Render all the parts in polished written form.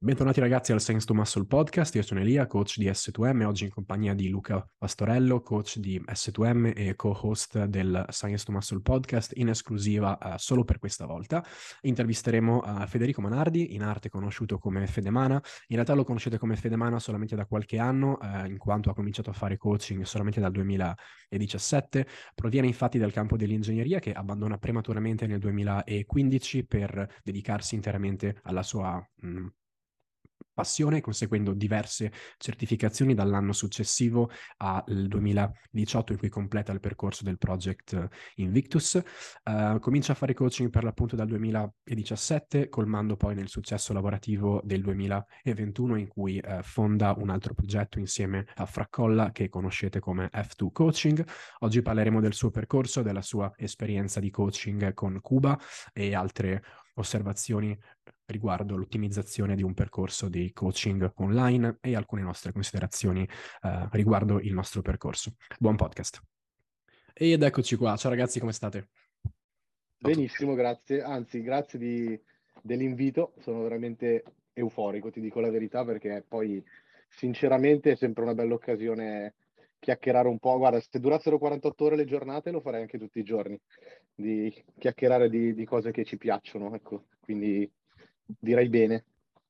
Bentornati ragazzi al Science to Muscle Podcast, io sono Elia, coach di S2M, oggi in compagnia di Luca Pastorello, coach di S2M e co-host del Science to Muscle Podcast, in esclusiva solo per questa volta. Intervisteremo Federico Manardi, in arte conosciuto come Fedemana. In realtà lo conoscete come Fedemana solamente da qualche anno, in quanto ha cominciato a fare coaching solamente dal 2017. Proviene infatti dal campo dell'ingegneria che abbandona prematuramente nel 2015 per dedicarsi interamente alla sua passione, conseguendo diverse certificazioni dall'anno successivo al 2018 in cui completa il percorso del Project Invictus. Comincia a fare coaching per l'appunto dal 2017, colmando poi nel successo lavorativo del 2021 in cui fonda un altro progetto insieme a Fraccolla che conoscete come F2 Coaching. Oggi parleremo del suo percorso, della sua esperienza di coaching con Cuba e altre osservazioni riguardo l'ottimizzazione di un percorso di coaching online e alcune nostre considerazioni riguardo il nostro percorso. Buon podcast. Ed eccoci qua. Ciao ragazzi, come state? Benissimo, grazie. Anzi, dell'invito. Sono veramente euforico, ti dico la verità, perché poi sinceramente è sempre una bella occasione chiacchierare un po'. Guarda, se durassero 48 ore le giornate lo farei anche tutti i giorni, di chiacchierare di cose che ci piacciono, ecco. Quindi direi bene.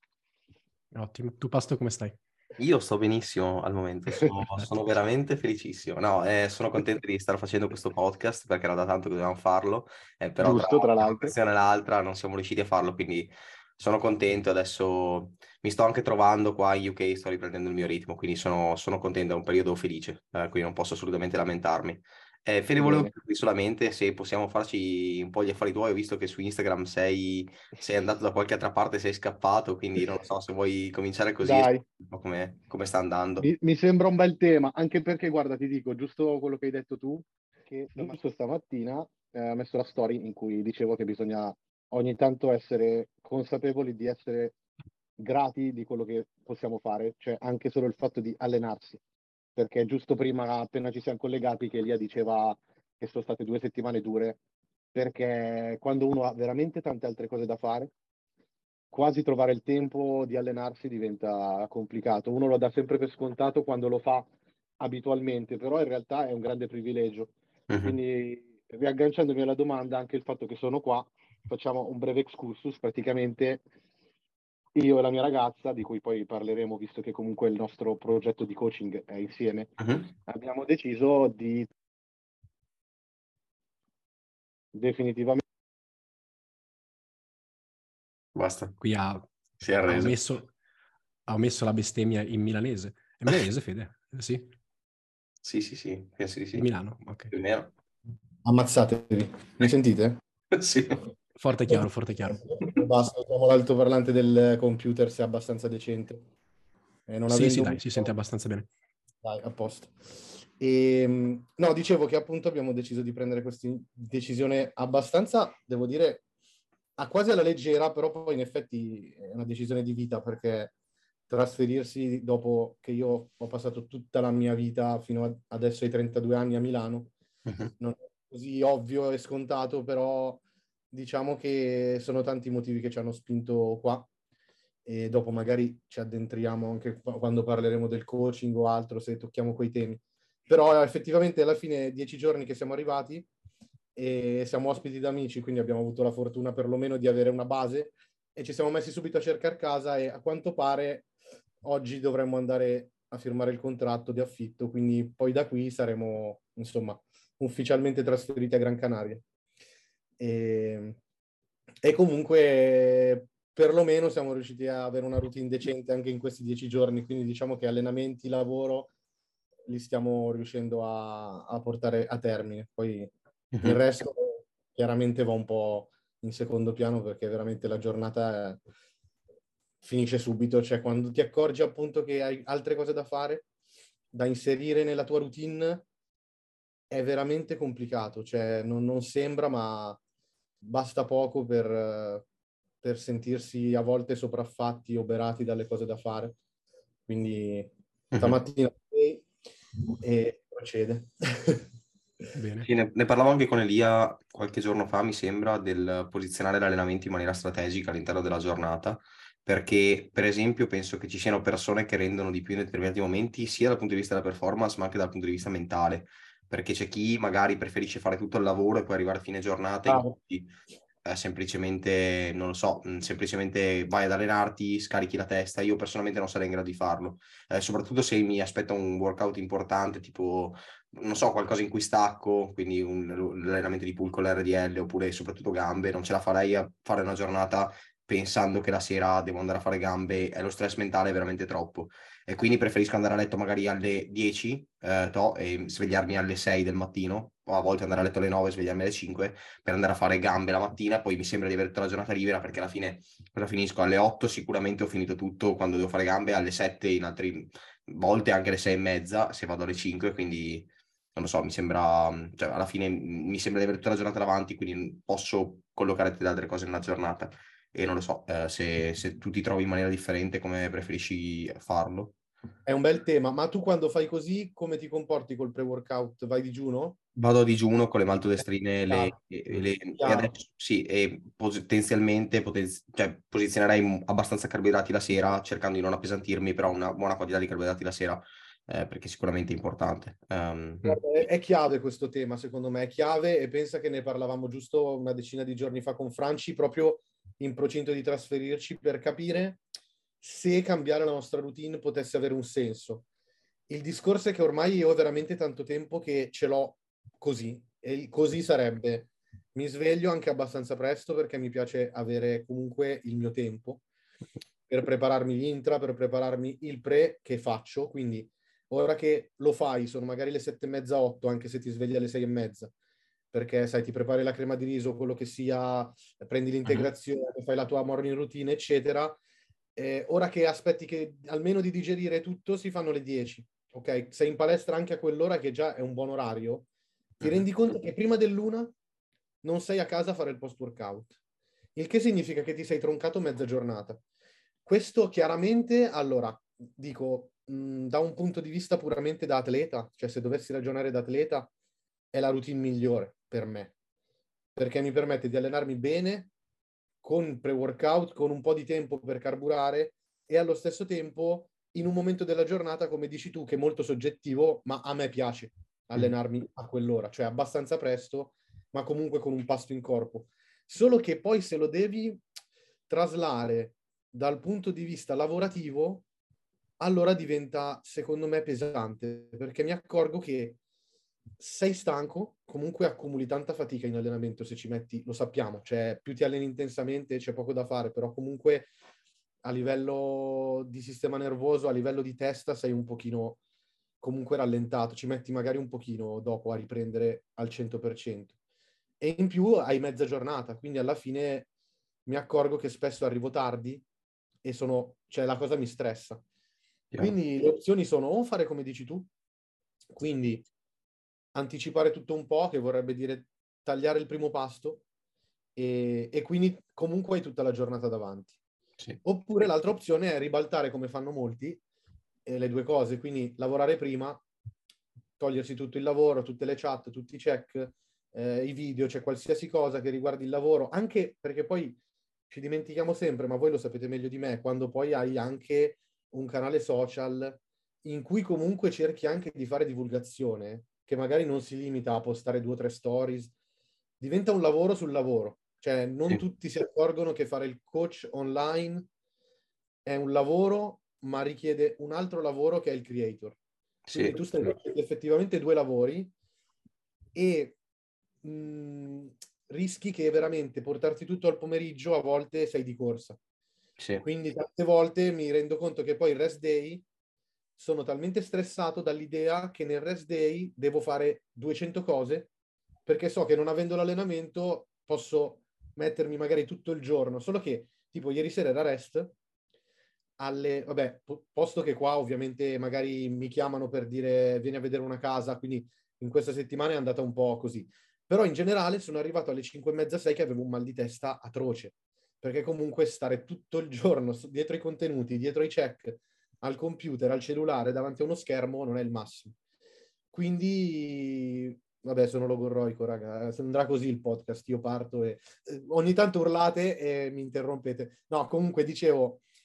Ottimo. Tu Pasto, come stai? Io sto benissimo al momento, sono veramente felicissimo. No, sono contento di stare facendo questo podcast perché era da tanto che dovevamo farlo, però Giusto, tra tra una l'altro. questione e l'altra non siamo riusciti a farlo, quindi sono contento. Adesso mi sto anche trovando qua in UK, sto riprendendo il mio ritmo, quindi sono contento, è un periodo felice, quindi non posso assolutamente lamentarmi. Fede, volevo Bene. chiederti solamente se possiamo farci un po' gli affari tuoi. Ho visto che su Instagram sei andato da qualche altra parte, sei scappato, quindi non lo so se vuoi cominciare così e Dai. un po' come sta andando. Mi sembra un bel tema, anche perché, guarda, ti dico, giusto quello che hai detto tu, che giusto stamattina ho messo la story in cui dicevo che bisogna ogni tanto essere consapevoli di essere grati di quello che possiamo fare, cioè anche solo il fatto di allenarsi, perché giusto prima, appena ci siamo collegati, che Elia diceva che sono state 2 settimane dure, perché quando uno ha veramente tante altre cose da fare, quasi trovare il tempo di allenarsi diventa complicato. Uno lo dà sempre per scontato quando lo fa abitualmente, però in realtà è un grande privilegio. Mhm. Quindi, riagganciandomi alla domanda, anche il fatto che sono qua, facciamo un breve excursus. Praticamente io e la mia ragazza, di cui poi parleremo, visto che comunque il nostro progetto di coaching è insieme, Mhm. abbiamo deciso di definitivamente... Basta, Qui ha si è arreso. omesso la bestemmia in milanese. È milanese, Fede? Sì? Sì, penso di Di sì. Milano? Ok. Più o meno. Ammazzatevi, mi sentite? Sì. Forte e chiaro, forte e chiaro. Basta, usiamo l'altoparlante del computer se è abbastanza decente. Non Sì, sì, avendo dai, si sente avuto... abbastanza bene. Dai, a posto. No, dicevo che appunto abbiamo deciso di prendere questa decisione abbastanza, devo dire, quasi alla leggera, però poi in effetti è una decisione di vita, perché trasferirsi dopo che io ho passato tutta la mia vita fino adesso ai 32 anni a Milano Mhm. non è così ovvio e scontato, però diciamo che sono tanti motivi che ci hanno spinto qua, e dopo magari ci addentriamo anche quando parleremo del coaching o altro, se tocchiamo quei temi. Però effettivamente alla fine 10 giorni che siamo arrivati e siamo ospiti da amici, quindi abbiamo avuto la fortuna perlomeno di avere una base e ci siamo messi subito a cercare casa, e a quanto pare oggi dovremmo andare a firmare il contratto di affitto, quindi poi da qui saremo, insomma, ufficialmente trasferiti a Gran Canaria. E comunque perlomeno siamo riusciti a avere una routine decente anche in questi 10 giorni, quindi diciamo che allenamenti, lavoro li stiamo riuscendo a portare a termine. Poi il Mhm. resto chiaramente va un po' in secondo piano, perché veramente la giornata finisce subito, cioè quando ti accorgi appunto che hai altre cose da fare, da inserire nella tua routine, è veramente complicato, cioè non sembra, ma basta poco per sentirsi a volte sopraffatti, oberati dalle cose da fare. Quindi Mhm. stamattina e procede. Bene. Sì, ne parlavo anche con Elia qualche giorno fa, mi sembra, del posizionare l'allenamento in maniera strategica all'interno della giornata, perché per esempio penso che ci siano persone che rendono di più in determinati momenti, sia dal punto di vista della performance, ma anche dal punto di vista mentale, perché c'è chi magari preferisce fare tutto il lavoro e poi arrivare a fine giornata in Bravo. cui semplicemente, non lo so, semplicemente vai ad allenarti, scarichi la testa. Io personalmente non sarei in grado di farlo, soprattutto se mi aspetta un workout importante, tipo, non so, qualcosa in cui stacco, quindi l'allenamento di pull con l'RDL oppure soprattutto gambe, non ce la farei a fare una giornata pensando che la sera devo andare a fare gambe, e lo stress mentale è veramente troppo. E quindi preferisco andare a letto magari alle 10, e svegliarmi alle 6 del mattino, o a volte andare a letto alle 9 e svegliarmi alle 5 per andare a fare gambe la mattina. Poi mi sembra di avere tutta la giornata libera, perché alla fine cosa finisco? Alle 8 sicuramente ho finito tutto quando devo fare gambe, alle 7 in altre volte anche alle 6 e mezza se vado alle 5, quindi non lo so, mi sembra, cioè alla fine mi sembra di avere tutta la giornata davanti, quindi posso collocare tutte le altre cose nella giornata. E non lo so, se tu ti trovi in maniera differente, come preferisci farlo? È un bel tema, ma tu quando fai così, come ti comporti col pre-workout? Vai digiuno? Vado a digiuno con le maltodestrine Chiaro, e chiaro. adesso sì, e potenzialmente cioè, posizionerei abbastanza carboidrati la sera, cercando di non appesantirmi, però una buona quantità di carboidrati la sera, perché sicuramente è importante. Guarda, è chiave questo tema, secondo me è chiave, e pensa che ne parlavamo giusto una decina di giorni fa con Franci, proprio in procinto di trasferirci, per capire se cambiare la nostra routine potesse avere un senso. Il discorso è che ormai io ho veramente tanto tempo che ce l'ho così, e così sarebbe: mi sveglio anche abbastanza presto perché mi piace avere comunque il mio tempo per prepararmi gli intra, per prepararmi il pre che faccio, quindi ora che lo fai sono magari le 7:30, 8, anche se ti svegli alle 6:30, perché sai, ti prepari la crema di riso, quello che sia, prendi l'integrazione, fai la tua morning routine, eccetera. Ora che aspetti che almeno di digerire tutto, si fanno le 10. Ok, sei in palestra anche a quell'ora, che già è un buon orario, ti rendi conto che prima dell'una non sei a casa a fare il post workout, il che significa che ti sei troncato mezza giornata. Questo chiaramente, allora, dico, da un punto di vista puramente da atleta, cioè se dovessi ragionare da atleta, è la routine migliore per me, perché mi permette di allenarmi bene, con pre-workout, con un po' di tempo per carburare, e allo stesso tempo in un momento della giornata, come dici tu, che è molto soggettivo, ma a me piace allenarmi a quell'ora, cioè abbastanza presto, ma comunque con un pasto in corpo. Solo che poi se lo devi traslare dal punto di vista lavorativo, allora diventa, secondo me, pesante, perché mi accorgo che sei stanco, comunque accumuli tanta fatica in allenamento se ci metti, lo sappiamo, cioè più ti alleni intensamente c'è poco da fare, però comunque a livello di sistema nervoso, a livello di testa sei un pochino comunque rallentato, ci metti magari un pochino dopo a riprendere al 100%. E in più hai mezza giornata, quindi alla fine mi accorgo che spesso arrivo tardi e cioè la cosa mi stressa. Quindi le opzioni sono o fare come dici tu, quindi anticipare tutto un po', che vorrebbe dire tagliare il primo pasto, e quindi comunque hai tutta la giornata davanti. Sì. Oppure l'altra opzione è ribaltare, come fanno molti, le due cose, quindi lavorare prima, togliersi tutto il lavoro, tutte le chat, tutti i check, i video, cioè qualsiasi cosa che riguardi il lavoro, anche perché poi ci dimentichiamo sempre, ma voi lo sapete meglio di me, quando poi hai anche un canale social in cui comunque cerchi anche di fare divulgazione, che magari non si limita a postare 2 o 3 stories, diventa un lavoro sul lavoro. Cioè non tutti si accorgono che fare il coach online è un lavoro, ma richiede un altro lavoro che è il creator. Quindi tu stai facendo effettivamente 2 lavori, e rischi che veramente portarti tutto al pomeriggio, a volte sei di corsa. Sì. Quindi tante volte mi rendo conto che poi il rest day sono talmente stressato dall'idea che nel rest day devo fare 200 cose, perché so che non avendo l'allenamento posso mettermi magari tutto il giorno, solo che tipo ieri sera era rest, vabbè, posto che qua ovviamente magari mi chiamano per dire vieni a vedere una casa, quindi in questa settimana è andata un po' così. Però in generale sono arrivato alle 5:30, 6 che avevo un mal di testa atroce, perché comunque stare tutto il giorno dietro i contenuti, dietro i check, al computer, al cellulare, davanti a uno schermo non è il massimo. Quindi, vabbè, sono logorroico, raga. Andrà così il podcast, io parto e ogni tanto urlate e mi interrompete. No, comunque dicevo,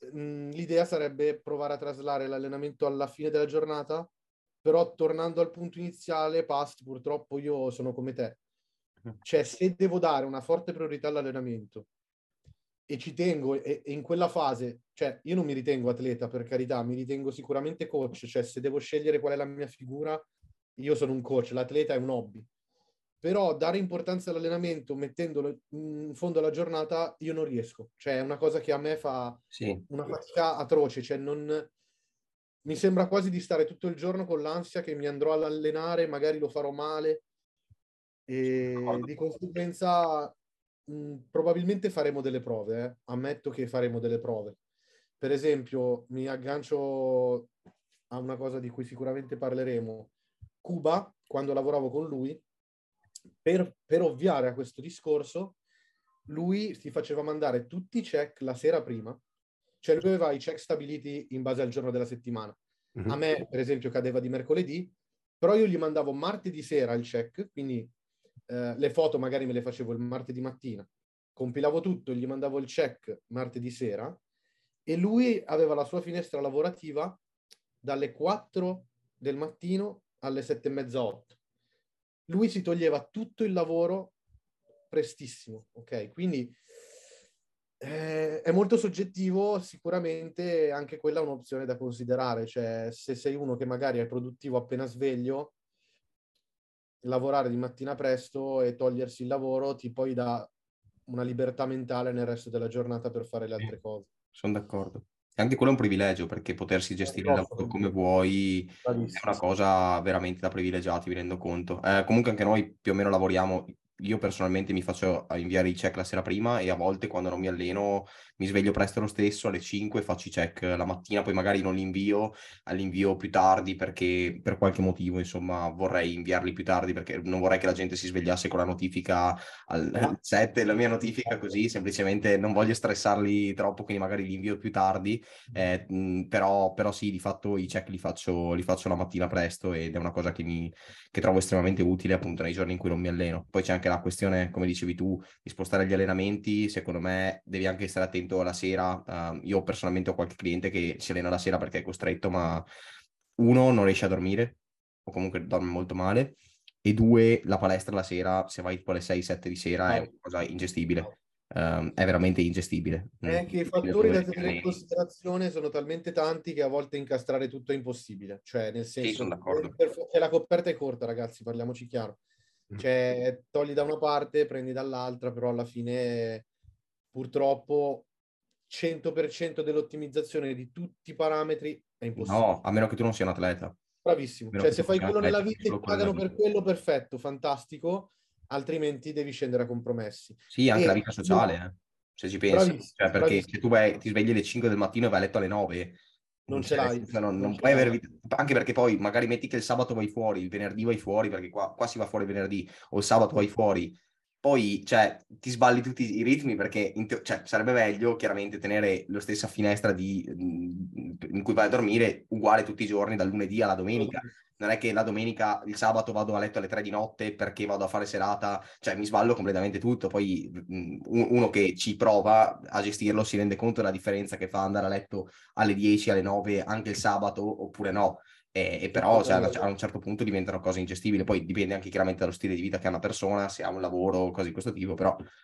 l'idea sarebbe provare a traslare l'allenamento alla fine della giornata, però tornando al punto iniziale, Past, purtroppo io sono come te. Cioè, se devo dare una forte priorità all'allenamento e ci tengo, e in quella fase, cioè io non mi ritengo atleta, per carità, mi ritengo sicuramente coach, cioè se devo scegliere qual è la mia figura, io sono un coach, l'atleta è un hobby. Però dare importanza all'allenamento mettendolo in fondo alla giornata, io non riesco. Cioè è una cosa che a me fa Sì, una fatica atroce, cioè non... Mi sembra quasi di stare tutto il giorno con l'ansia che mi andrò ad allenare, magari lo farò male, e di conseguenza probabilmente faremo delle prove, eh. Ammetto che faremo delle prove. Per esempio, mi aggancio a una cosa di cui sicuramente parleremo. Cuba, quando lavoravo con lui, per ovviare a questo discorso, lui si faceva mandare tutti i check la sera prima, cioè lui aveva i check stabiliti in base al giorno della settimana. A me, per esempio, cadeva di mercoledì, però io gli mandavo martedì sera il check, quindi le foto magari me le facevo il martedì mattina, compilavo tutto, gli mandavo il check martedì sera e lui aveva la sua finestra lavorativa dalle 4 del mattino alle 7:30, 8. Lui si toglieva tutto il lavoro prestissimo, ok? Quindi è molto soggettivo, sicuramente anche quella è un'opzione da considerare, cioè se sei uno che magari è produttivo appena sveglio, lavorare di mattina presto e togliersi il lavoro ti poi dà una libertà mentale nel resto della giornata per fare le altre cose. sono d'accordo. E anche quello è un privilegio, perché potersi gestire il lavoro come vuoi è una Bravissimo. cosa veramente da privilegiati, mi rendo conto. Comunque anche noi più o meno lavoriamo. Io personalmente mi faccio inviare i check la sera prima e a volte quando non mi alleno mi sveglio presto lo stesso alle 5 e faccio i check la mattina, poi magari non li invio, li invio più tardi perché per qualche motivo, insomma, vorrei inviarli più tardi perché non vorrei che la gente si svegliasse con la notifica al 7, la mia notifica così, semplicemente non voglio stressarli troppo, quindi magari li invio più tardi, però sì, di fatto i check li faccio la mattina presto ed è una cosa che trovo estremamente utile appunto nei giorni in cui non mi alleno. Poi c'è anche la questione, come dicevi tu, di spostare gli allenamenti, secondo me devi anche stare attento alla sera. Io personalmente ho qualche cliente che si allena la sera perché è costretto, ma uno non riesce a dormire o comunque dorme molto male e due, la palestra la sera, se vai tipo alle 6-7 di sera, è una cosa ingestibile. È veramente ingestibile. E anche i fattori da tenere in considerazione sono talmente tanti che a volte incastrare tutto è impossibile. Cioè, nel Sì, sono senso, d'accordo. la coperta è corta, ragazzi, parliamoci chiaro. Cioè, togli da una parte, prendi dall'altra, però alla fine, purtroppo, 100% dell'ottimizzazione di tutti i parametri è impossibile. No, a meno che tu non sia un atleta. A Bravissimo. meno Cioè, che se tu non fai sia un quello nella atleta, vita e solo ti quello nella pagano vita. per quello, perfetto, fantastico, altrimenti devi scendere a compromessi. Sì, anche la E vita sociale, se ci pensi. bravissimo, Cioè, perché se bravissimo. tu ti svegli alle 5 del mattino e vai a letto alle 9, Non ce cioè, nel l'hai, senso, non non ce puoi avere l'hai. vita. Anche perché poi magari metti che il sabato vai fuori, il venerdì vai fuori, perché qua si va fuori il venerdì, o il sabato vai fuori. Poi, cioè, ti sballi tutti i ritmi perché cioè, sarebbe meglio chiaramente tenere la stessa finestra in cui vai a dormire uguale tutti i giorni, dal lunedì alla domenica. Non è che la domenica, il sabato vado a letto alle 3 di notte perché vado a fare serata, cioè mi sballo completamente tutto. Poi uno che ci prova a gestirlo si rende conto della differenza che fa andare a letto alle 10, alle 9 anche il sabato oppure no. E però cioè, a un certo punto diventano cose ingestibili. Poi dipende anche chiaramente dallo stile di vita che ha una persona, se ha un lavoro, cose di questo tipo,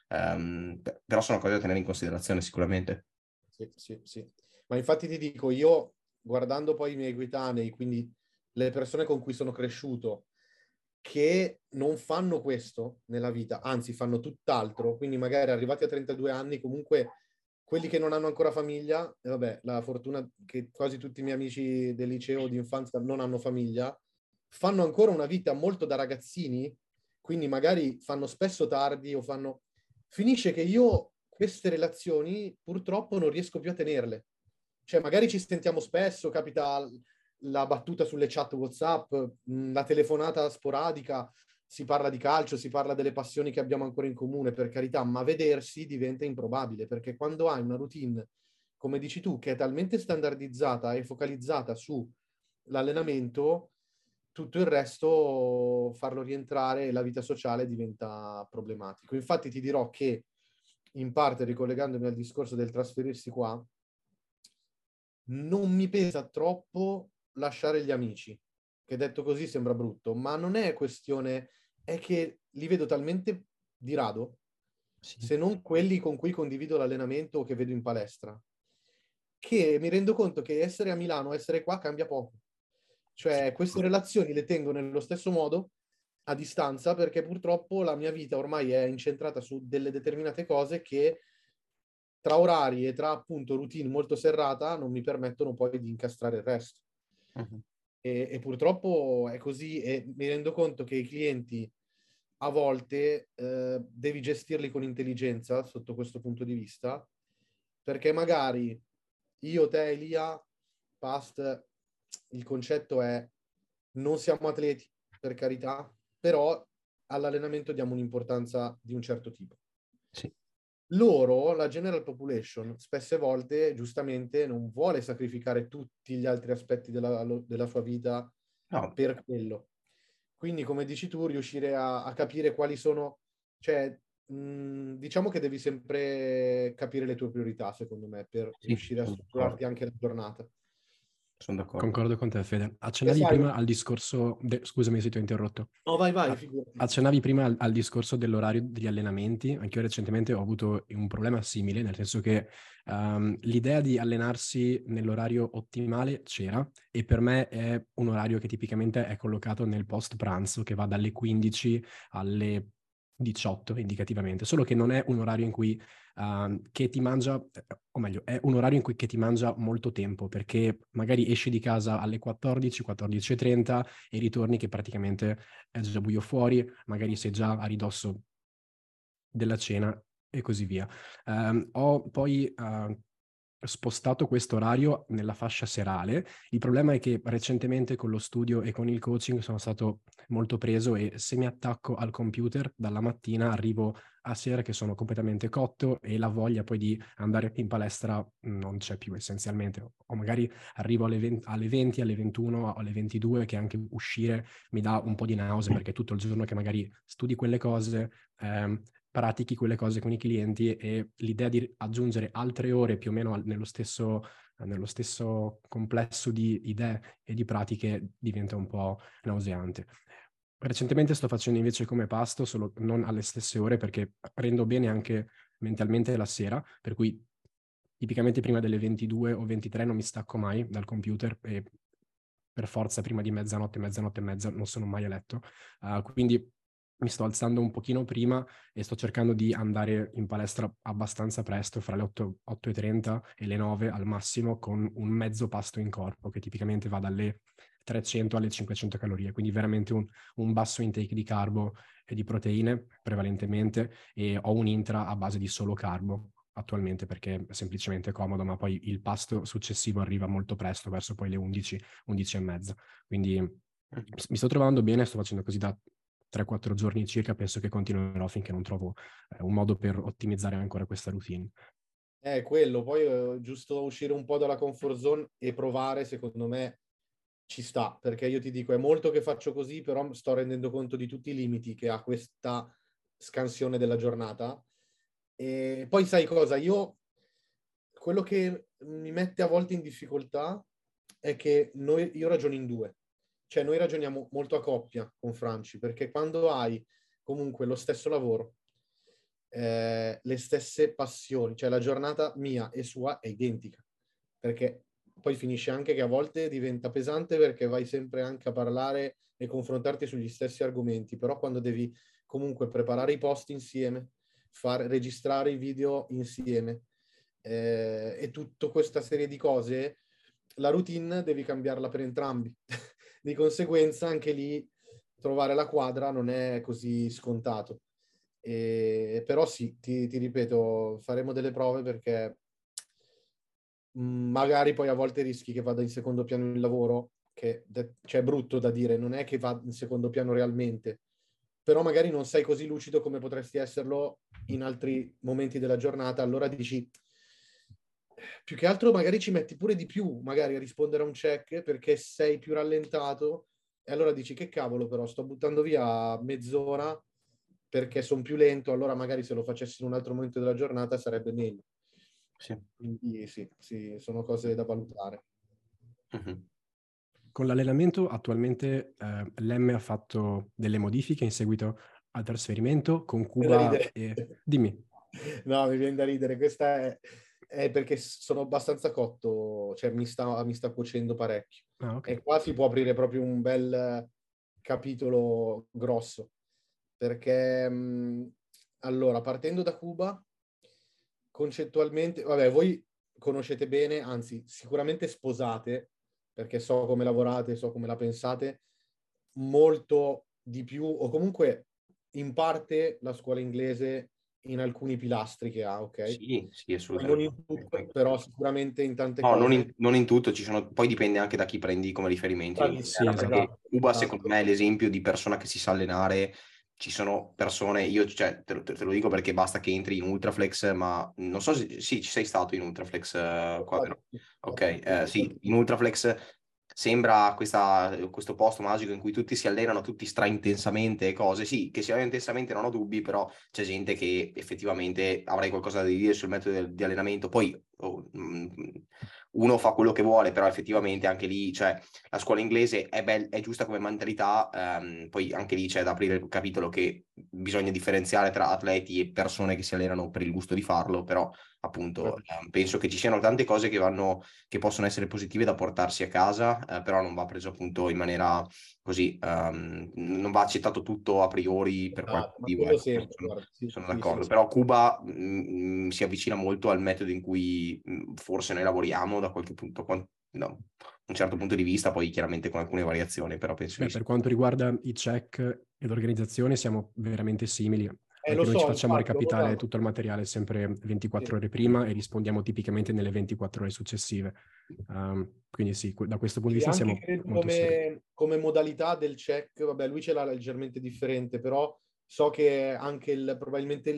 però sono cose da tenere in considerazione sicuramente. Sì, sì, sì. Ma infatti ti dico, io guardando poi i miei coetanei, quindi le persone con cui sono cresciuto, che non fanno questo nella vita, anzi fanno tutt'altro, quindi magari arrivati a 32 anni, comunque quelli che non hanno ancora famiglia, e vabbè, la fortuna che quasi tutti i miei amici del liceo di infanzia non hanno famiglia, fanno ancora una vita molto da ragazzini, quindi magari fanno spesso tardi o fanno... Finisce che io queste relazioni purtroppo non riesco più a tenerle. Cioè, magari ci sentiamo spesso, capita la battuta sulle chat WhatsApp, la telefonata sporadica, si parla di calcio, si parla delle passioni che abbiamo ancora in comune, per carità, ma vedersi diventa improbabile, perché quando hai una routine, come dici tu, che è talmente standardizzata e focalizzata sull'allenamento, tutto il resto, farlo rientrare e la vita sociale diventa problematico. Infatti ti dirò che, in parte ricollegandomi al discorso del trasferirsi qua, non mi pesa troppo lasciare gli amici, che detto così sembra brutto, ma non è questione, è che li vedo talmente di rado, Sì. se non quelli con cui condivido l'allenamento o che vedo in palestra, che mi rendo conto che essere a Milano, essere qua cambia poco. Cioè, queste relazioni le tengo nello stesso modo a distanza, perché purtroppo la mia vita ormai è incentrata su delle determinate cose che tra orari e tra appunto routine molto serrata non mi permettono poi di incastrare il resto. Mhm. E purtroppo è così, e mi rendo conto che i clienti a volte devi gestirli con intelligenza sotto questo punto di vista, perché magari io, te, Elia, Past, il concetto è non siamo atleti, per carità, però all'allenamento diamo un'importanza di un certo tipo. Sì. Loro, la general population, spesse volte giustamente non vuole sacrificare tutti gli altri aspetti della sua vita No, per quello. Quindi, come dici tu, riuscire a capire quali sono, cioè, diciamo che devi sempre capire le tue priorità, secondo me, per sì, riuscire a sono strutturarti d'accordo. anche la giornata. Sono d'accordo. Concordo con te, Fede. E Accennavi sai, prima al discorso... Scusami se ti ho interrotto. no, vai, figurati. Accennavi prima al discorso dell'orario degli allenamenti. Anch'io recentemente ho avuto un problema simile, nel senso che l'idea di allenarsi nell'orario ottimale c'era, e per me è un orario che tipicamente è collocato nel post pranzo, che va dalle 15 alle 18 indicativamente, solo che non è un orario in cui che ti mangia, o meglio, è un orario in cui che ti mangia molto tempo, perché magari esci di casa alle 14, 14:30 e ritorni che praticamente è già buio fuori, magari sei già a ridosso della cena e così via. Ho poi spostato questo orario nella fascia serale. Il problema è che recentemente con lo studio e con il coaching sono stato molto preso, e se mi attacco al computer dalla mattina arrivo a sera che sono completamente cotto, e la voglia poi di andare in palestra non c'è più essenzialmente. O magari arrivo alle 20, alle 21, alle 22, che anche uscire mi dà un po' di nausea, perché tutto il giorno che magari studi quelle cose, pratichi quelle cose con i clienti, e l'idea di aggiungere altre ore più o meno nello stesso complesso di idee e di pratiche diventa un po' nauseante. Recentemente sto facendo invece come pasto, solo non alle stesse ore, perché rendo bene anche mentalmente la sera, per cui tipicamente prima delle 22 o 23 non mi stacco mai dal computer, e per forza prima di mezzanotte, mezzanotte e mezza non sono mai a letto. Quindi mi sto alzando un pochino prima e sto cercando di andare in palestra abbastanza presto, fra le 8:30 e le 9 al massimo, con un mezzo pasto in corpo, che tipicamente va dalle 300 alle 500 calorie, quindi veramente un basso intake di carbo e di proteine prevalentemente, e ho un intra a base di solo carbo attualmente, perché è semplicemente comodo, ma poi il pasto successivo arriva molto presto, verso poi le 11, 11 e mezza. Quindi mi sto trovando bene, sto facendo così da 3-4 giorni circa, penso che continuerò finché non trovo un modo per ottimizzare ancora questa routine. Quello, poi giusto uscire un po' dalla comfort zone e provare, secondo me, ci sta, perché io ti dico, è molto che faccio così, però sto rendendo conto di tutti i limiti che ha questa scansione della giornata. E poi sai cosa? Quello che mi mette a volte in difficoltà è che io ragiono in due, cioè noi ragioniamo molto a coppia con Franci, perché quando hai comunque lo stesso lavoro, le stesse passioni, cioè la giornata mia e sua è identica, perché poi finisce anche che a volte diventa pesante, perché vai sempre anche a parlare e confrontarti sugli stessi argomenti, però quando devi comunque preparare i post insieme, registrare i video insieme, e tutta questa serie di cose, la routine devi cambiarla per entrambi. Di conseguenza anche lì trovare la quadra non è così scontato. Però sì, ti ripeto, faremo delle prove, perché magari poi a volte rischi che vada in secondo piano il lavoro, cioè è brutto da dire, non è che va in secondo piano realmente, però magari non sei così lucido come potresti esserlo in altri momenti della giornata, allora dici, più che altro magari ci metti pure di più, magari a rispondere a un check, perché sei più rallentato, e allora dici, che cavolo, però sto buttando via mezz'ora perché sono più lento, allora magari se lo facessi in un altro momento della giornata sarebbe meglio. Sì. Quindi sì, sono cose da valutare. Mhm. Con l'allenamento attualmente l'M ha fatto delle modifiche in seguito al trasferimento con Mi viene da Cuba ridere. e... Dimmi. No, mi viene da ridere. Questa è perché sono abbastanza cotto, cioè mi sta cuocendo parecchio. Ah, ok. E qua si può aprire proprio un bel capitolo grosso, perché allora, partendo da Cuba, concettualmente, vabbè, voi conoscete bene, anzi, sicuramente sposate, perché so come lavorate, so come la pensate, molto di più, o comunque in parte la scuola inglese in alcuni pilastri che ha, ok? Sì, sì, Non in assolutamente. tutto, però sicuramente in tante No, cose. non in tutto, poi dipende anche da chi prendi come riferimento in Sì, Inghilterra, esatto. perché Cuba Esatto. secondo me è l'esempio di persona che si sa allenare, ci sono persone, io cioè, te lo dico perché basta che entri in Ultraflex, ma non so se sì, ci sei stato in Ultraflex qua, vero? Ok, sì, in Ultraflex sembra questo posto magico in cui tutti si allenano, tutti straintensamente e cose, sì, che si allenano intensamente non ho dubbi, però c'è gente che effettivamente avrai qualcosa da dire sul metodo di allenamento, poi uno fa quello che vuole, però effettivamente anche lì, cioè, la scuola inglese è giusta come mentalità, poi anche lì c'è da aprire il capitolo che bisogna differenziare tra atleti e persone che si allenano per il gusto di farlo, però appunto penso che ci siano tante cose che possono essere positive da portarsi a casa, però non va preso appunto in maniera così, non va accettato tutto a priori per qualche Ma motivo, quello ecco, sempre, guarda. sono Sì, sì, d'accordo, sì. però Cuba si avvicina molto al metodo in cui forse noi lavoriamo da qualche punto, da un certo punto di vista, poi chiaramente con alcune variazioni, però penso Beh, di sì. per quanto riguarda i check e l'organizzazione siamo veramente simili. Anche Lo noi ci so, facciamo infatti, l'ho recapitare notato. tutto il materiale sempre 24 Sì. ore prima e rispondiamo tipicamente nelle 24 ore successive. Quindi sì, da questo punto di E vista anche siamo credo molto simili. come modalità del check, vabbè, lui ce l'ha leggermente differente, però so che anche probabilmente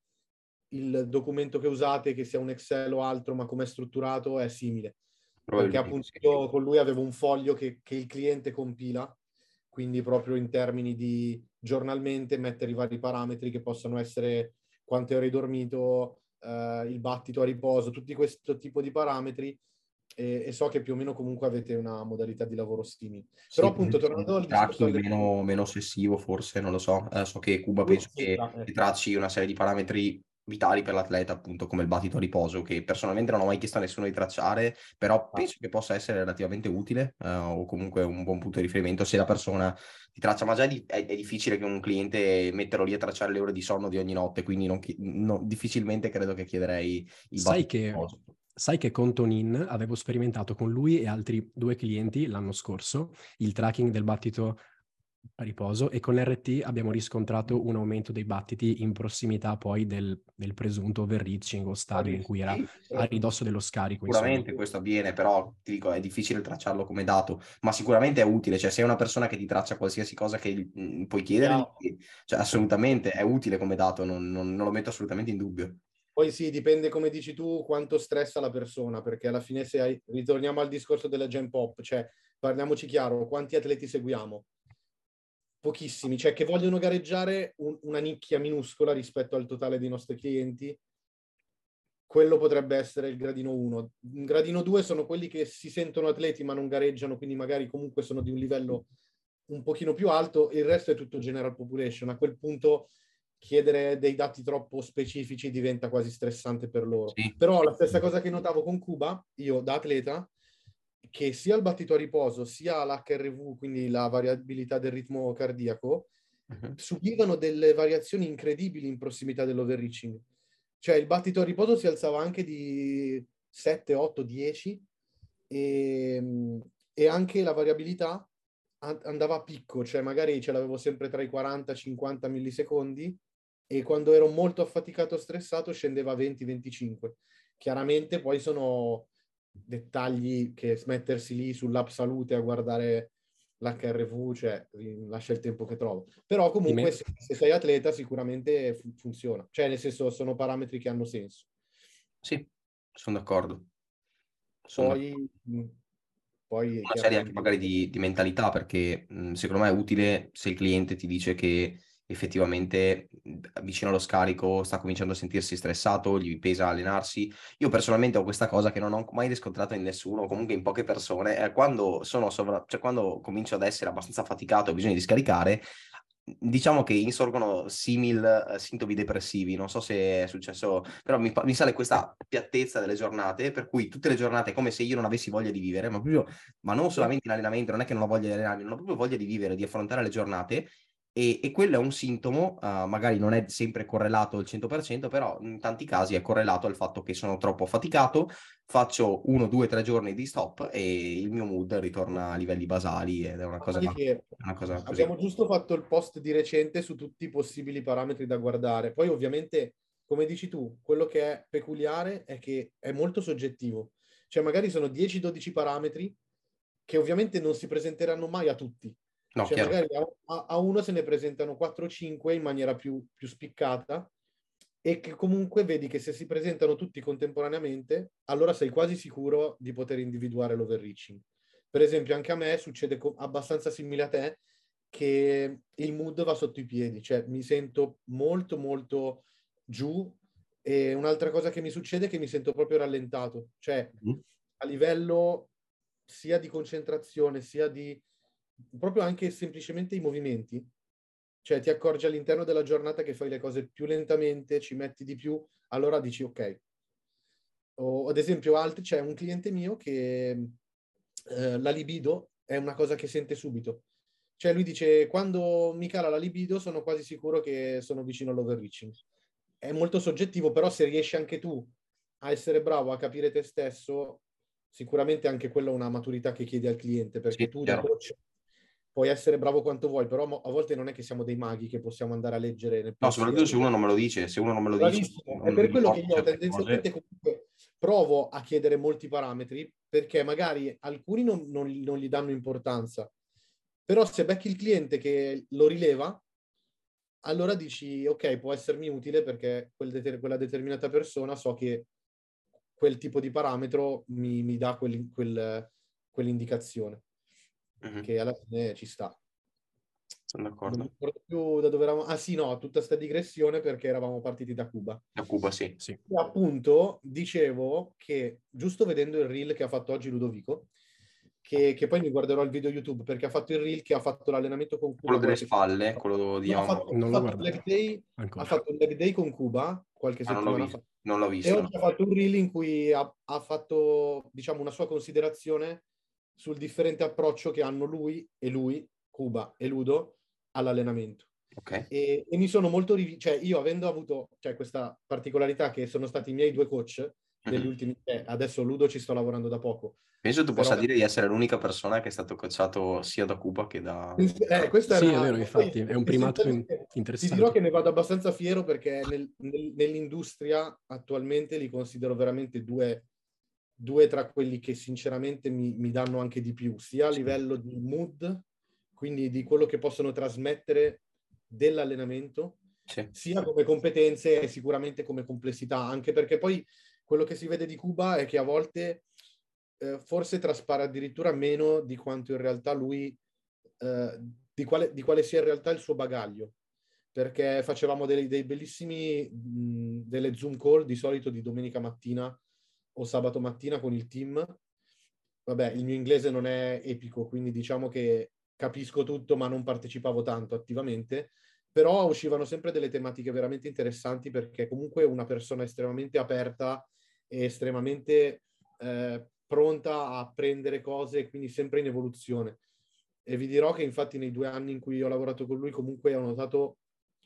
il documento che usate, che sia un Excel o altro, ma come è strutturato, è simile. Perché Probabilmente appunto sì. io con lui avevo un foglio che il cliente compila, quindi proprio in termini di giornalmente mettere i vari parametri che possono essere quante ore hai dormito, il battito a riposo, tutti questo tipo di parametri e so che più o meno comunque avete una modalità di lavoro simile. Però Sì, appunto tornando al discorso tracking alle... meno ossessivo forse, non lo so. So che Cuba penso Sì, che tracci una serie di parametri vitali per l'atleta, appunto come il battito a riposo, che personalmente non ho mai chiesto a nessuno di tracciare, però penso che possa essere relativamente utile o comunque un buon punto di riferimento se la persona ti traccia, ma già è difficile che un cliente metterlo lì a tracciare le ore di sonno di ogni notte, quindi difficilmente credo che chiederei il Sai battito a che, riposo. sai che con Tonin avevo sperimentato con lui e altri 2 clienti l'anno scorso il tracking del battito a riposo e con l'RT abbiamo riscontrato un aumento dei battiti in prossimità poi del presunto overreaching o stadio in cui era Sì, a ridosso dello scarico, insomma. sicuramente questo avviene, però ti dico, è difficile tracciarlo come dato, ma sicuramente è utile, cioè se è una persona che ti traccia qualsiasi cosa che puoi chiedergli, chiaro. cioè assolutamente è utile come dato, non lo metto assolutamente in dubbio. Poi sì, dipende come dici tu quanto stressa la persona, perché alla fine se ritorniamo al discorso della Gen Pop, cioè parliamoci chiaro, quanti atleti seguiamo? Pochissimi, cioè che vogliono gareggiare una nicchia minuscola rispetto al totale dei nostri clienti, quello potrebbe essere il gradino 1. Il gradino 2 sono quelli che si sentono atleti ma non gareggiano, quindi magari comunque sono di un livello un pochino più alto, il resto è tutto general population. A quel punto chiedere dei dati troppo specifici diventa quasi stressante per loro. Sì. Però la stessa cosa che notavo con Cuba, io da atleta, che sia il battito a riposo, sia l'HRV, quindi la variabilità del ritmo cardiaco, Mhm. subivano delle variazioni incredibili in prossimità dell'overreaching. Cioè il battito a riposo si alzava anche di 7, 8, 10 e anche la variabilità andava a picco, cioè magari ce l'avevo sempre tra i 40 e i 50 millisecondi e quando ero molto affaticato o stressato scendeva a 20-25. Chiaramente poi sono dettagli che mettersi lì sull'app salute a guardare l'HRV, cioè lascia il tempo che trovo. Però Di me, comunque se sei atleta sicuramente funziona, cioè nel senso sono parametri che hanno senso. Sì, sono d'accordo. Sono d'accordo. Poi, poi Una serie anche chiaramente... magari di mentalità, perché secondo me è utile se il cliente ti dice che effettivamente vicino allo scarico sta cominciando a sentirsi stressato, gli pesa allenarsi. Io personalmente ho questa cosa che non ho mai riscontrato in nessuno, comunque in poche persone, quando cioè quando comincio ad essere abbastanza faticato e ho bisogno di scaricare, diciamo che insorgono sintomi depressivi. Non so se è successo, però mi sale questa piattezza delle giornate, per cui tutte le giornate è come se io non avessi voglia di vivere, ma non solamente in allenamento, non è che non ho voglia di allenarmi, non ho proprio voglia di vivere, di affrontare le giornate. E quello è un sintomo, magari non è sempre correlato al 100%, però in tanti casi è correlato al fatto che sono troppo affaticato, faccio 1, 2, 3 giorni di stop e il mio mood ritorna a livelli basali ed è Guardi che una cosa così. abbiamo giusto fatto il post di recente su tutti i possibili parametri da guardare. Poi ovviamente, come dici tu, quello che è peculiare è che è molto soggettivo. Cioè magari sono 10-12 parametri che ovviamente non si presenteranno mai a tutti. No, Cioè chiaro. magari a uno se ne presentano 4-5 in maniera più spiccata e che comunque vedi che se si presentano tutti contemporaneamente, allora sei quasi sicuro di poter individuare l'overreaching. Per esempio, anche a me succede abbastanza simile a te che il mood va sotto i piedi, cioè mi sento molto molto giù e un'altra cosa che mi succede è che mi sento proprio rallentato, cioè a livello sia di concentrazione, sia di proprio anche semplicemente i movimenti. Cioè ti accorgi all'interno della giornata che fai le cose più lentamente, ci metti di più, allora dici ok. O ad esempio c'è un cliente mio che la libido è una cosa che sente subito. Cioè lui dice quando mi cala la libido sono quasi sicuro che sono vicino all'overreaching. È molto soggettivo, però se riesci anche tu a essere bravo a capire te stesso, sicuramente anche quella è una maturità che chiedi al cliente, perché Sì, tu da chiaro. coach puoi essere bravo quanto vuoi, però a volte non è che siamo dei maghi che possiamo andare a leggere nel No, pensiero. soprattutto se uno non me lo dice, se uno non me lo dice, Bravissimo, è non per mi quello che ricordo io certe tendenzialmente cose. comunque provo a chiedere molti parametri, perché magari alcuni non gli danno importanza, però se becchi il cliente che lo rileva, allora dici ok, può essermi utile perché quella determinata persona so che quel tipo di parametro mi dà quell'indicazione, che alla fine ci sta. Sono Non mi d'accordo. ricordo più da dove eravamo. Ah sì, no, tutta sta digressione perché eravamo partiti da Cuba. A Cuba, sì. Sì. E appunto dicevo che, giusto vedendo il reel che ha fatto oggi Ludovico, che poi mi guarderò il video YouTube perché ha fatto il reel che ha fatto l'allenamento con Quello Cuba delle qualche spalle, quello di No, Non ha l'ho fatto il guardato leg day, ha ancora. fatto il leg day con Cuba qualche non l'ho settimana visto, fa. non l'ho E visto. oggi ha fatto un reel in cui ha fatto, diciamo, una sua considerazione sul differente approccio che hanno lui, Cuba e Ludo, all'allenamento. Ok. E mi sono molto cioè io avendo avuto questa particolarità che sono stati i miei due coach degli ultimi, adesso Ludo ci sto lavorando da poco, Penso tu però possa dire di essere l'unica persona che è stato coachato sia da Cuba che da... questa è Sì, è una... vero, infatti, è un primato Ti dirò interessante. che ne vado abbastanza fiero perché nell'industria attualmente li considero veramente due tra quelli che sinceramente mi danno anche di più, sia a livello di mood, quindi di quello che possono trasmettere dell'allenamento, Sì. sia come competenze e sicuramente come complessità, anche perché poi quello che si vede di Cuba è che a volte forse traspare addirittura meno di quanto in realtà lui, di quale sia in realtà il suo bagaglio. Perché facevamo dei bellissimi, delle Zoom call di solito di domenica mattina o sabato mattina con il team. Vabbè, il mio inglese non è epico, quindi diciamo che capisco tutto, ma non partecipavo tanto attivamente. Però uscivano sempre delle tematiche veramente interessanti perché comunque una persona estremamente aperta e estremamente pronta a apprendere cose, quindi sempre in evoluzione. E vi dirò che infatti nei 2 anni in cui ho lavorato con lui comunque ho notato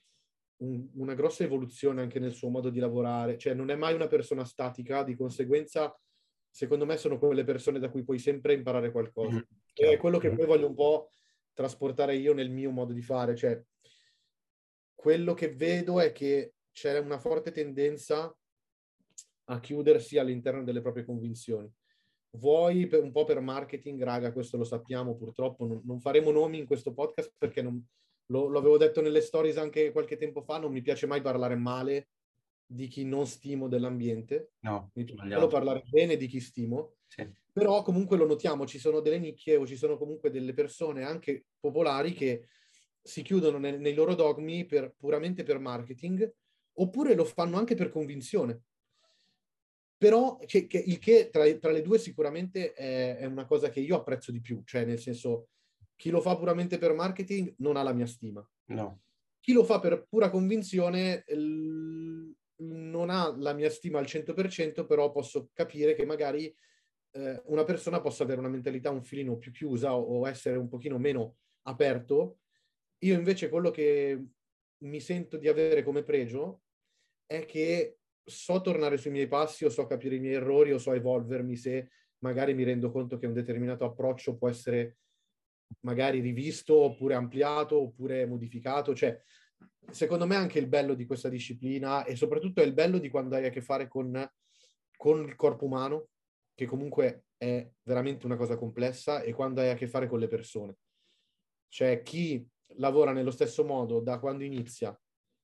una grossa evoluzione anche nel suo modo di lavorare, cioè non è mai una persona statica, di conseguenza secondo me sono quelle persone da cui puoi sempre imparare qualcosa. E è quello che poi voglio un po' trasportare io nel mio modo di fare, cioè quello che vedo è che c'è una forte tendenza a chiudersi all'interno delle proprie convinzioni. Vuoi un po' per marketing, raga, questo lo sappiamo purtroppo, non faremo nomi in questo podcast perché lo avevo detto nelle stories anche qualche tempo fa, non mi piace mai parlare male di chi non stimo dell'ambiente, No, mi piace solo sbagliato. parlare bene di chi stimo, Sì. però comunque lo notiamo, ci sono delle nicchie o ci sono comunque delle persone anche popolari che si chiudono nei loro dogmi puramente per marketing, oppure lo fanno anche per convinzione. Però il che tra le due sicuramente è una cosa che io apprezzo di più, cioè nel senso, chi lo fa puramente per marketing non ha la mia stima. No. Chi lo fa per pura convinzione non ha la mia stima al 100%, però posso capire che magari una persona possa avere una mentalità un filino più chiusa o essere un pochino meno aperto. Io invece quello che mi sento di avere come pregio è che so tornare sui miei passi, o so capire i miei errori, o so evolvermi se magari mi rendo conto che un determinato approccio può essere magari rivisto, oppure ampliato, oppure modificato. Cioè, secondo me anche il bello di questa disciplina, e soprattutto è il bello di quando hai a che fare con il corpo umano, che comunque è veramente una cosa complessa, e quando hai a che fare con le persone. Cioè, chi lavora nello stesso modo da quando inizia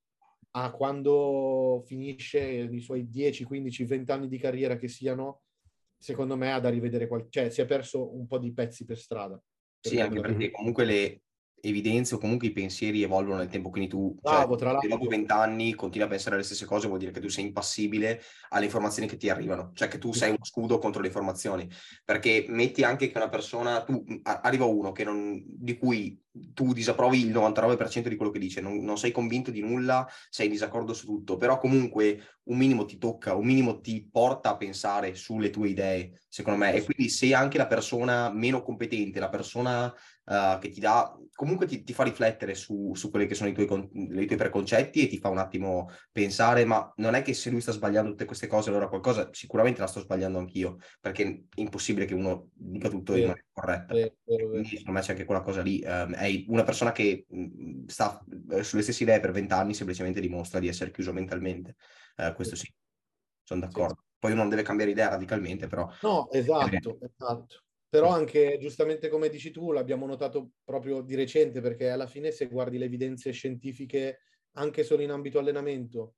a quando finisce i suoi 10, 15, 20 anni di carriera che siano, secondo me ha da rivedere cioè si è perso un po' di pezzi per strada. Sì, anche perché comunque le evidenze o comunque i pensieri evolvono nel tempo, quindi tu, cioè, Bravo, tra se l'altro. dopo 20 anni continui a pensare alle stesse cose, vuol dire che tu sei impassibile alle informazioni che ti arrivano, cioè che tu sei uno scudo contro le informazioni, perché metti anche che una persona, arriva uno di cui tu disapprovi il 99% di quello che dice, non sei convinto di nulla, sei in disaccordo su tutto, però comunque un minimo ti tocca, un minimo ti porta a pensare sulle tue idee, secondo me, e quindi se anche la persona meno competente, la persona che ti dà, comunque ti fa riflettere su quelli che sono i tuoi preconcetti e ti fa un attimo pensare, ma non è che se lui sta sbagliando tutte queste cose, allora qualcosa sicuramente la sto sbagliando anch'io, perché è impossibile che uno dica tutto in maniera corretta. Quindi secondo me c'è anche quella cosa lì. È una persona che sta sulle stesse idee per 20 anni semplicemente dimostra di essere chiuso mentalmente. Questo sì, sono d'accordo. Sì. Poi uno non deve cambiare idea radicalmente, però... No, esatto. Però anche giustamente come dici tu, l'abbiamo notato proprio di recente, perché alla fine se guardi le evidenze scientifiche anche solo in ambito allenamento,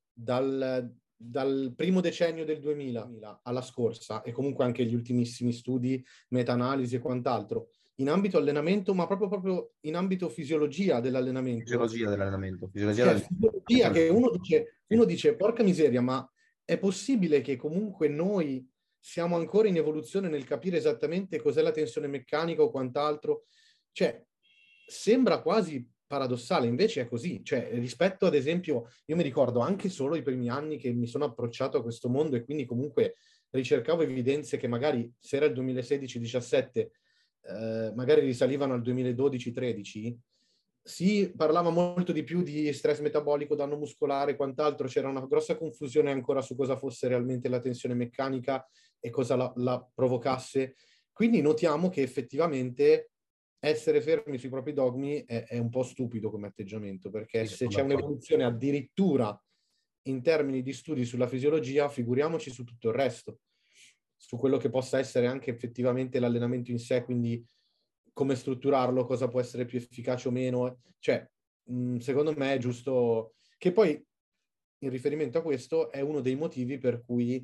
dal primo decennio del 2000 alla scorsa, e comunque anche gli ultimissimi studi, meta-analisi e quant'altro, in ambito allenamento, ma proprio in ambito fisiologia dell'allenamento. Fisiologia dell'allenamento. Fisiologia che uno dice, porca miseria, ma è possibile che comunque noi siamo ancora in evoluzione nel capire esattamente cos'è la tensione meccanica o quant'altro? Cioè, sembra quasi paradossale, invece è così. Cioè, rispetto ad esempio, io mi ricordo anche solo i primi anni che mi sono approcciato a questo mondo, e quindi comunque ricercavo evidenze che magari, se era il 2016-17, magari risalivano al 2012-13, si parlava molto di più di stress metabolico, danno muscolare, quant'altro. C'era una grossa confusione ancora su cosa fosse realmente la tensione meccanica e cosa la provocasse. Quindi notiamo che effettivamente essere fermi sui propri dogmi è un po' stupido come atteggiamento, perché Sì, se c'è un'evoluzione addirittura in termini di studi sulla fisiologia, figuriamoci su tutto il resto, su quello che possa essere anche effettivamente l'allenamento in sé, quindi come strutturarlo, cosa può essere più efficace o meno. Cioè, secondo me è giusto che poi, in riferimento a questo, è uno dei motivi per cui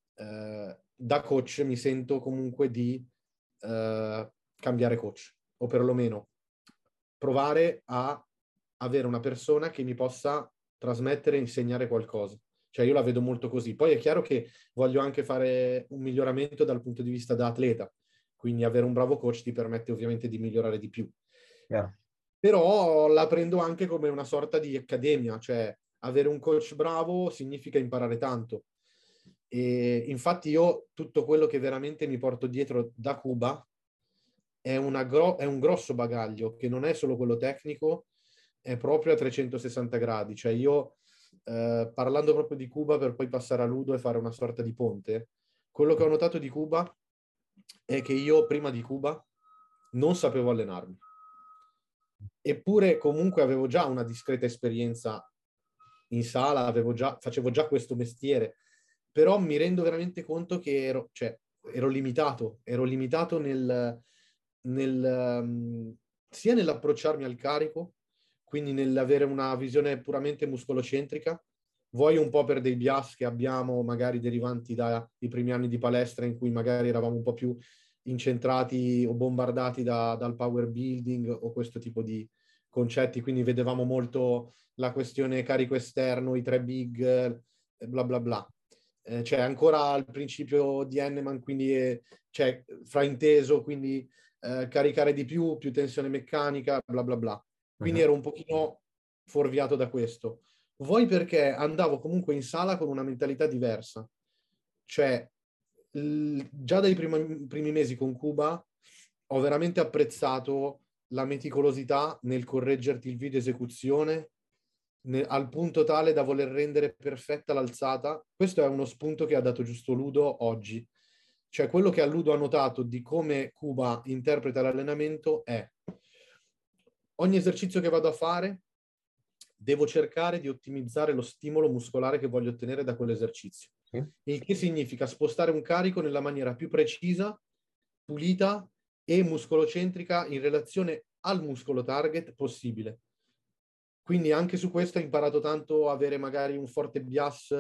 da coach mi sento comunque di cambiare coach, o perlomeno provare a avere una persona che mi possa trasmettere e insegnare qualcosa. Cioè io la vedo molto così. Poi è chiaro che voglio anche fare un miglioramento dal punto di vista da atleta, quindi avere un bravo coach ti permette ovviamente di migliorare di più. Yeah. Però la prendo anche come una sorta di accademia, cioè avere un coach bravo significa imparare tanto. E infatti io tutto quello che veramente mi porto dietro da Cuba è un grosso bagaglio, che non è solo quello tecnico, è proprio a 360 gradi. Cioè io, parlando proprio di Cuba per poi passare a Ludo e fare una sorta di ponte, quello che ho notato di Cuba è che io prima di Cuba non sapevo allenarmi. Eppure comunque avevo già una discreta esperienza in sala, facevo già questo mestiere, però mi rendo veramente conto che ero limitato sia nell'approcciarmi al carico, quindi nell'avere una visione puramente muscolocentrica, vuoi un po' per dei bias che abbiamo magari derivanti dai primi anni di palestra, in cui magari eravamo un po' più incentrati o bombardati dal power building o questo tipo di concetti, quindi vedevamo molto la questione carico esterno, i 3 big, bla bla bla. C'è ancora al principio di Henneman, quindi c'è frainteso, quindi caricare di più tensione meccanica, bla bla bla. Quindi ero un pochino fuorviato da questo. Voi perché andavo comunque in sala con una mentalità diversa. Cioè, già dai primi mesi con Cuba ho veramente apprezzato la meticolosità nel correggerti il video esecuzione al punto tale da voler rendere perfetta l'alzata. Questo è uno spunto che ha dato giusto Ludo oggi. Cioè, quello che a Ludo ha notato di come Cuba interpreta l'allenamento è: ogni esercizio che vado a fare devo cercare di ottimizzare lo stimolo muscolare che voglio ottenere da quell'esercizio. Il che significa spostare un carico nella maniera più precisa, pulita e muscolocentrica in relazione al muscolo target possibile. Quindi anche su questo ho imparato tanto a avere magari un forte bias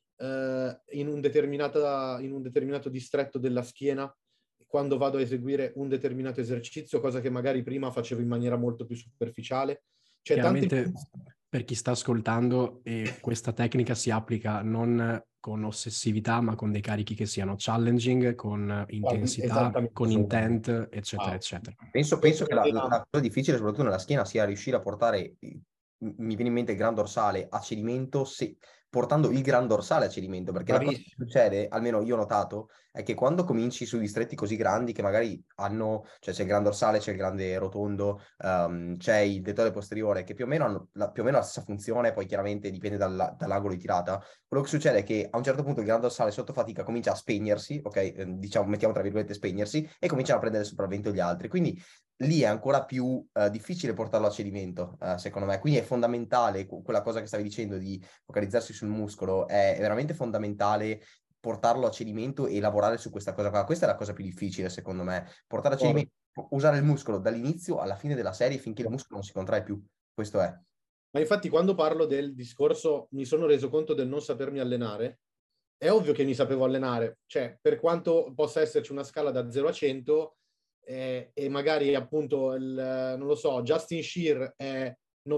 in un determinato distretto della schiena quando vado a eseguire un determinato esercizio, cosa che magari prima facevo in maniera molto più superficiale. Cioè, chiaramente per chi sta ascoltando, questa tecnica si applica non con ossessività, ma con dei carichi che siano challenging, con intensità, con intent, eccetera, eccetera. Penso che la cosa difficile, soprattutto nella schiena, sia riuscire a portare, mi viene in mente il gran dorsale a cedimento, portando il gran dorsale a cedimento, perché la cosa che succede, almeno io ho notato, è che quando cominci su distretti così grandi che magari hanno, cioè c'è il gran dorsale, c'è il grande rotondo, c'è il dettore posteriore, che più o meno hanno più o meno la stessa funzione, poi chiaramente dipende dall'angolo di tirata. Quello che succede è che a un certo punto il gran dorsale sotto fatica comincia a spegnersi, ok? Diciamo, mettiamo tra virgolette spegnersi, e cominciano a prendere il sopravvento gli altri. Quindi lì è ancora più difficile portarlo a cedimento, secondo me. Quindi è fondamentale quella cosa che stavi dicendo di focalizzarsi sul muscolo, è veramente fondamentale portarlo a cedimento e lavorare su questa cosa qua. Questa è la cosa più difficile, secondo me. Portare a cedimento, usare il muscolo dall'inizio alla fine della serie finché il muscolo non si contrae più. Questo è. Ma infatti quando parlo del discorso mi sono reso conto del non sapermi allenare. È ovvio che mi sapevo allenare, cioè per quanto possa esserci una scala da 0 a 100 e magari appunto non lo so, Justin Shear è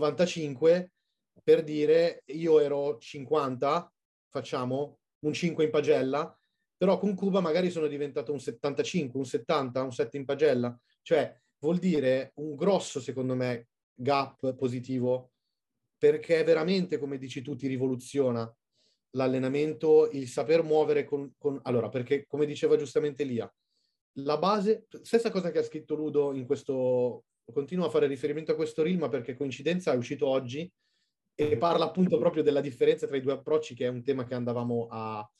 95, per dire io ero 50, facciamo un 5 in pagella, però con Cuba magari sono diventato un 75, un 70, un 7 in pagella, cioè vuol dire un grosso, secondo me, gap positivo, perché veramente, come dici tu, ti rivoluziona l'allenamento, il saper muovere allora, perché come diceva giustamente Elia, la base, stessa cosa che ha scritto Ludo in questo, continua a fare riferimento a questo reel, ma perché coincidenza è uscito oggi e parla appunto proprio della differenza tra i due approcci, che è un tema che andavamo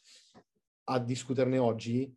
a discuterne oggi.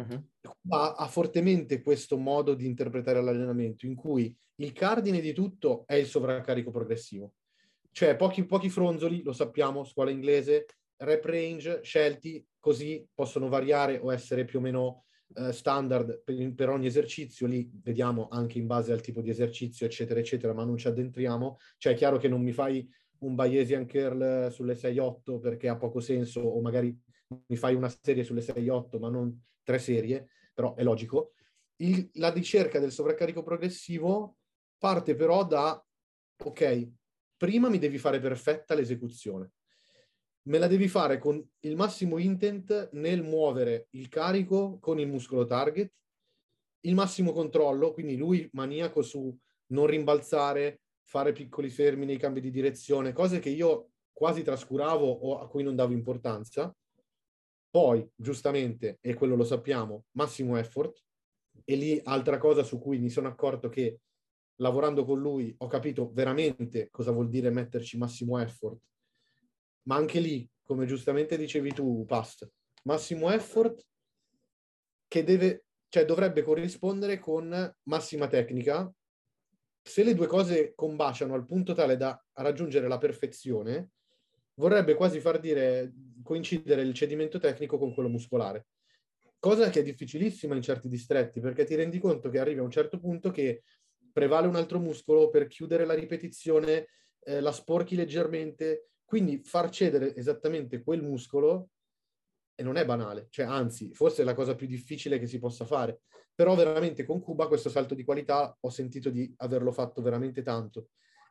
Ha fortemente questo modo di interpretare l'allenamento in cui il cardine di tutto è il sovraccarico progressivo, cioè pochi fronzoli, lo sappiamo, scuola inglese, rep range scelti, così possono variare o essere più o meno standard per ogni esercizio. Lì vediamo anche in base al tipo di esercizio, eccetera, eccetera, ma non ci addentriamo. Cioè è chiaro che non mi fai un Bayesian curl sulle 6-8 perché ha poco senso, o magari mi fai una serie sulle 6-8, ma non 3 serie, però è logico. La ricerca del sovraccarico progressivo parte però da, ok, prima mi devi fare perfetta l'esecuzione. Me la devi fare con il massimo intent nel muovere il carico con il muscolo target, il massimo controllo, quindi lui maniaco su non rimbalzare, fare piccoli fermi nei cambi di direzione, cose che io quasi trascuravo o a cui non davo importanza. Poi, giustamente, e quello lo sappiamo, massimo effort, e lì altra cosa su cui mi sono accorto che lavorando con lui ho capito veramente cosa vuol dire metterci massimo effort. Ma anche lì, come giustamente dicevi tu, Past, massimo effort che dovrebbe corrispondere con massima tecnica. Se le due cose combaciano al punto tale da raggiungere la perfezione, vorrebbe quasi far coincidere il cedimento tecnico con quello muscolare. Cosa che è difficilissima in certi distretti, perché ti rendi conto che arrivi a un certo punto che prevale un altro muscolo per chiudere la ripetizione, la sporchi leggermente, quindi far cedere esattamente quel muscolo e non è banale, cioè anzi, forse è la cosa più difficile che si possa fare, però veramente con Cuba questo salto di qualità ho sentito di averlo fatto veramente tanto,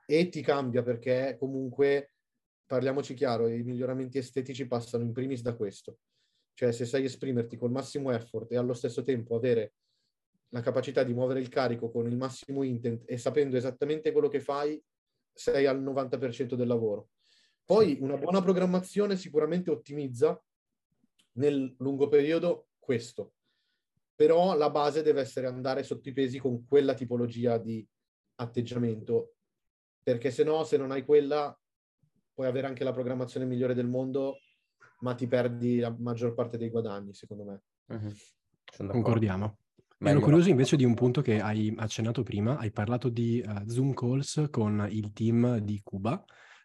e ti cambia perché comunque, parliamoci chiaro, i miglioramenti estetici passano in primis da questo. Cioè se sai esprimerti col massimo effort e allo stesso tempo avere la capacità di muovere il carico con il massimo intent e sapendo esattamente quello che fai, sei al 90% del lavoro. Poi una buona programmazione sicuramente ottimizza nel lungo periodo questo, però la base deve essere andare sotto i pesi con quella tipologia di atteggiamento, perché se no, se non hai quella, puoi avere anche la programmazione migliore del mondo, ma ti perdi la maggior parte dei guadagni, secondo me. Sono d'accordo. Concordiamo. Meglio Ero curioso invece di un punto che hai accennato prima, hai parlato di Zoom calls con il team di Cuba.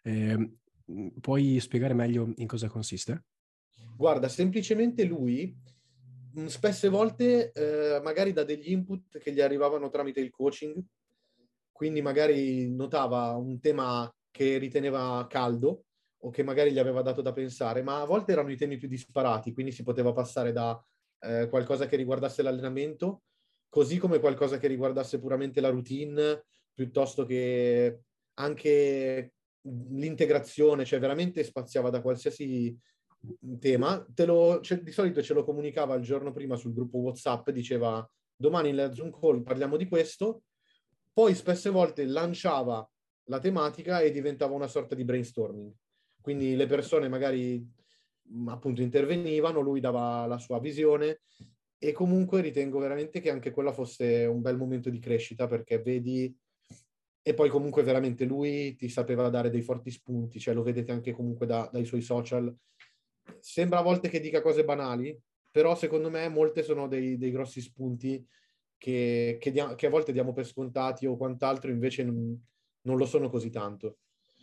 Puoi spiegare meglio in cosa consiste? Guarda, semplicemente lui spesse volte magari dà degli input che gli arrivavano tramite il coaching, quindi magari notava un tema che riteneva caldo o che magari gli aveva dato da pensare, ma a volte erano i temi più disparati, quindi si poteva passare da qualcosa che riguardasse l'allenamento, così come qualcosa che riguardasse puramente la routine, piuttosto che anche l'integrazione, cioè veramente spaziava da qualsiasi tema. Di solito ce lo comunicava il giorno prima sul gruppo WhatsApp, diceva domani nella Zoom call parliamo di questo, poi spesse volte lanciava la tematica e diventava una sorta di brainstorming. Quindi le persone magari appunto intervenivano, lui dava la sua visione e comunque ritengo veramente che anche quella fosse un bel momento di crescita perché vedi e poi comunque veramente lui ti sapeva dare dei forti spunti, cioè lo vedete anche comunque dai suoi social. Sembra a volte che dica cose banali, però secondo me molte sono dei grossi spunti che a volte diamo per scontati o quant'altro, invece non lo sono così tanto.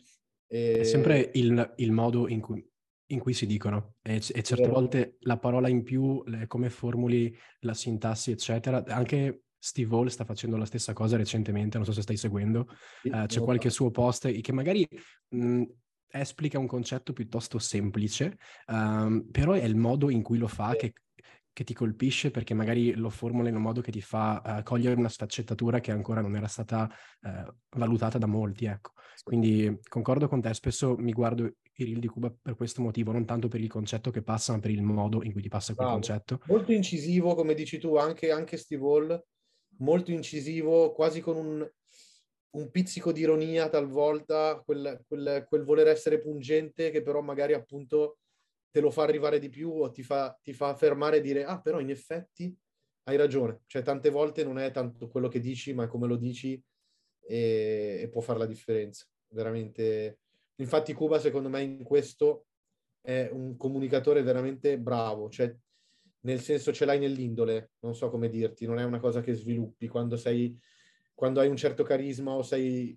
È sempre il modo in cui si dicono e certe volte la parola in più, come formuli la sintassi, eccetera. Anche Steve Hall sta facendo la stessa cosa recentemente, non so se stai seguendo. C'è qualche suo post che magari esplica un concetto piuttosto semplice, però è il modo in cui lo fa che ti colpisce perché magari lo formula in un modo che ti fa cogliere una sfaccettatura che ancora non era stata valutata da molti, ecco. Quindi concordo con te, spesso mi guardo i reel di Cuba per questo motivo, non tanto per il concetto che passa, ma per il modo in cui ti passa quel concetto. Molto incisivo, come dici tu, anche Steve Hall, molto incisivo, quasi con un pizzico di ironia talvolta, quel voler essere pungente che però magari appunto te lo fa arrivare di più o ti fa fermare e dire ah però in effetti hai ragione, cioè tante volte non è tanto quello che dici ma è come lo dici e può fare la differenza, veramente. Infatti Cuba secondo me in questo è un comunicatore veramente bravo, cioè nel senso ce l'hai nell'indole, non so come dirti, non è una cosa che sviluppi quando hai un certo carisma o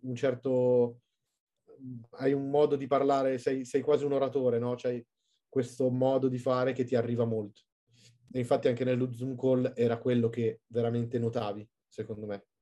hai un modo di parlare, sei quasi un oratore, no? C'hai questo modo di fare che ti arriva molto. E infatti anche nello Zoom call era quello che veramente notavi, secondo me.